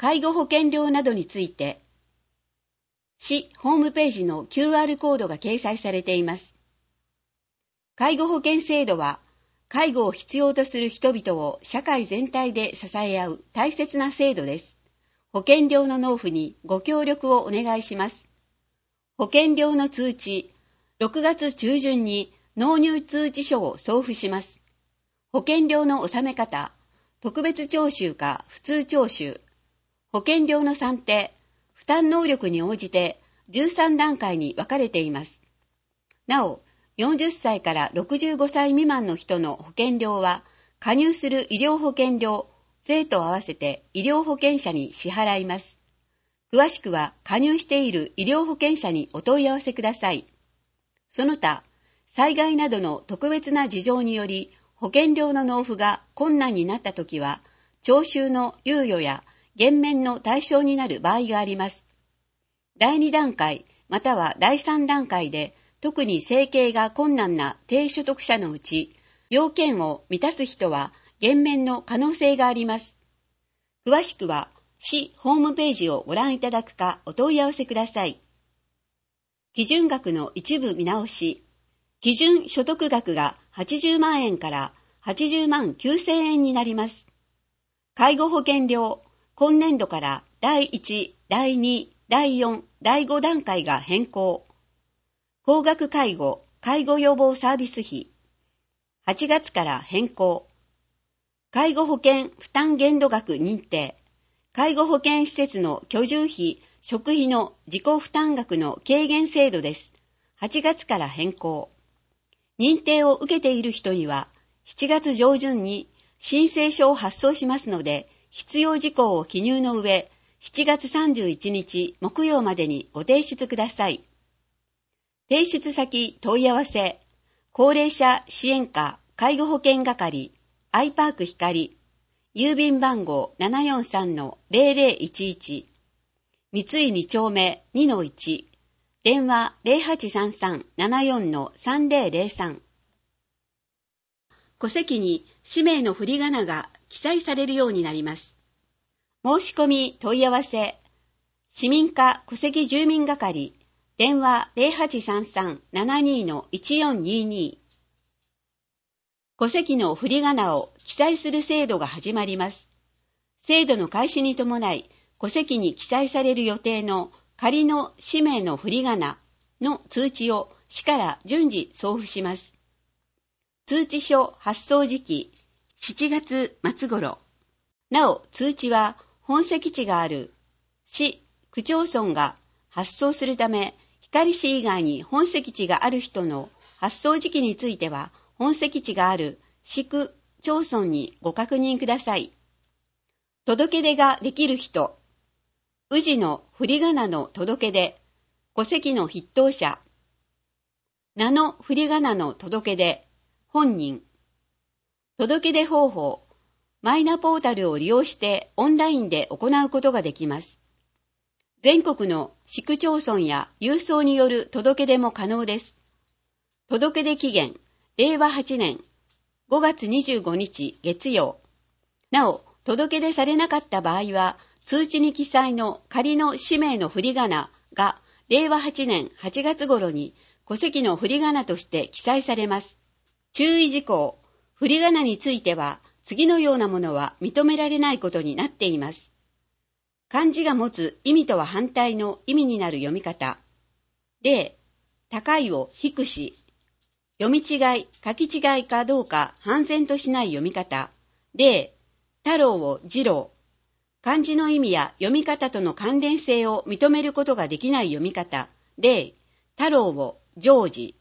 介護保険料などについて、市ホームページの QR コードが掲載されています。介護保険制度は、介護を必要とする人々を社会全体で支え合う大切な制度です。保険料の納付にご協力をお願いします。保険料の通知、6月中旬に納入通知書を送付します。保険料の納め方、特別徴収か普通徴収、保険料の算定、負担能力に応じて13段階に分かれています。なお、40歳から65歳未満の人の保険料は、加入する医療保険料、税と合わせて医療保険者に支払います。詳しくは加入している医療保険者にお問い合わせください。その他、災害などの特別な事情により、保険料の納付が困難になったときは、徴収の猶予や減免の対象になる場合があります。第2段階または第3段階で、特に生計が困難な低所得者のうち、要件を満たす人は減免の可能性があります。詳しくは、市ホームページをご覧いただくかお問い合わせください。基準額の一部見直し、基準所得額が80万円から80万9000円になります。介護保険料、今年度から第1、第2、第4、第5段階が変更。高額介護、介護予防サービス費、8月から変更。介護保険負担限度額認定、介護保険施設の居住費、食費の自己負担額の軽減制度です。8月から変更。認定を受けている人には、7月上旬に申請書を発送しますので、必要事項を記入の上、7月31日木曜までにご提出ください。提出先問い合わせ、高齢者支援課介護保険係、アイパーク光、郵便番号 743-0011、三井2丁目 2-1、電話 0833-74-3003。戸籍に氏名の振り仮名が記載されるようになります。申し込み問い合わせ、市民課戸籍住民係、電話 0833-72-1422。戸籍の振り仮名を記載する制度が始まります。制度の開始に伴い、戸籍に記載される予定の仮の氏名の振り仮名の通知を市から順次送付します。通知書発送時期、7月末頃。なお、通知は本籍地がある市、区町村が発送するため、光市以外に本籍地がある人の発送時期については、本籍地がある市区町村にご確認ください。届け出ができる人、氏の振り仮名の届け出、戸籍の筆頭者、名の振り仮名の届け出、本人、届け出方法、マイナポータルを利用してオンラインで行うことができます。全国の市区町村や郵送による届け出も可能です。届け出期限、令和8年5月25日月曜。なお、届け出されなかった場合は、通知に記載の仮の氏名の振り仮名が令和8年8月頃に戸籍の振り仮名として記載されます。注意事項、振り仮名については次のようなものは認められないことになっています。漢字が持つ意味とは反対の意味になる読み方。例、高いを低し、読み違い、書き違いかどうか判然としない読み方。例、太郎を二郎。漢字の意味や読み方との関連性を認めることができない読み方。例、太郎をジョージ。